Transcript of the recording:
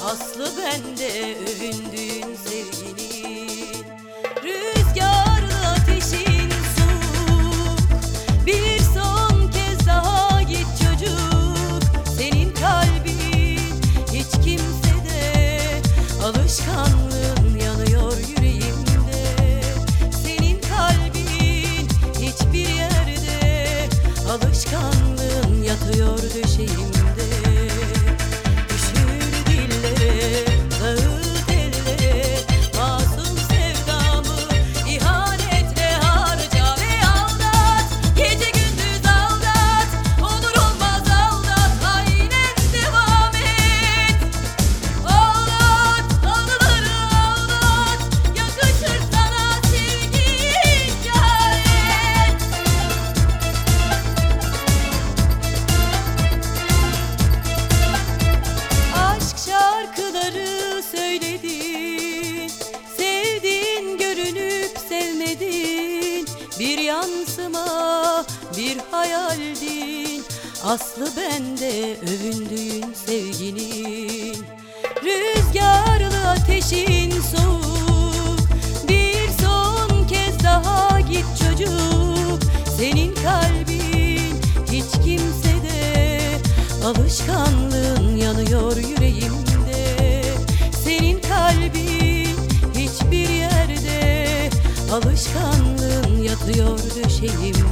aslı bende övündüğün sevginin. Rüzgarlı ateşin soğuk, bir son kez daha git çocuk. Senin kalbin hiç kimsede, alışkanlığın yanıyor yüreğimde. Senin kalbin hiçbir yerde, alışkanlığın yatıyor döşeğimde. Bir yansıma, bir hayaldin, aslı bende övündüğün sevginin. Rüzgarlı ateşin soğuk, bir son kez daha git çocuk. Senin kalbin hiç kimsede, alışkanlığın yanıyor yüreğimde. Senin kalbin hiçbir yerde, alışkanlığın yatıyor döşeğimde.